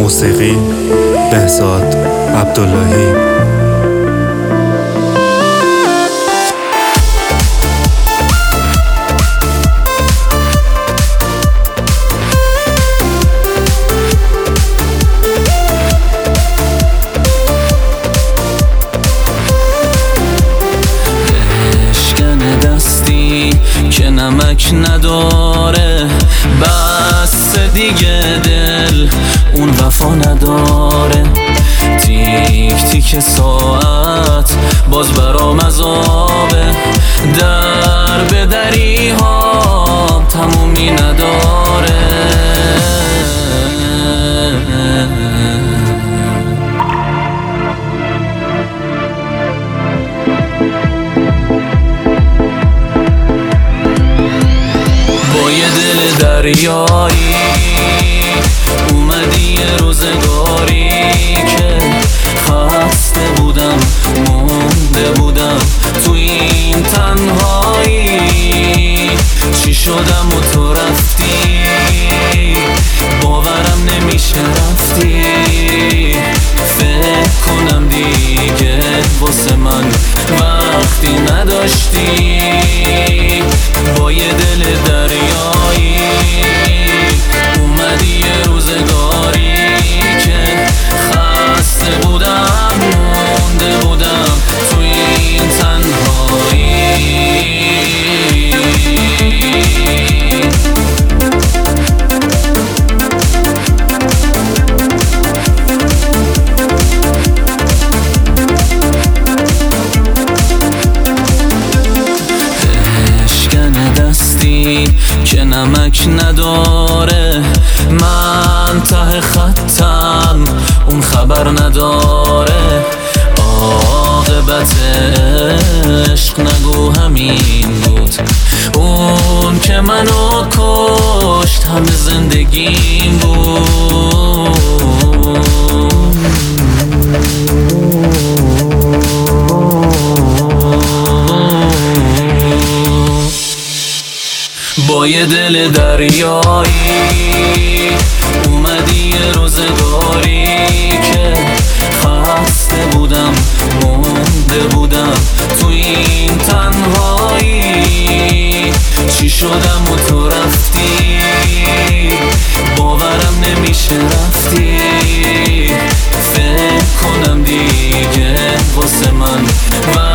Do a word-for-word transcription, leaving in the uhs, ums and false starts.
موسیقی بهزاد عبداللهی. که نمک نداره بس دیگه دل اون وفا نداره. تیک تیک ساعت باز برام عذابه، در به دری ها تمومی نداره. با یه دل دریایی اومدی یه روزگاری که خسته بودم مونده بودم تو این تنهایی. چی شدم و تو رفتی باورم نمیشه رفتی. فکر کنم دیگه واسه من وقتی نداشتی. با یه دل دریایی اومدی یه روزگاری که خسته بودم مونده بودم تو این تنهایی. که نمک نداره، من ته خطم اون خبر نداره. عاقبت عشق نگو همین بود، اون که منو کشت همه زندگیم بود. با یه دل دریایی اومدی یه روزگاری که خسته بودم مونده بودم تو این تنهایی. چی شدم و تو رفتی باورم نمیشه رفتی. فکر کنم دیگه واسه من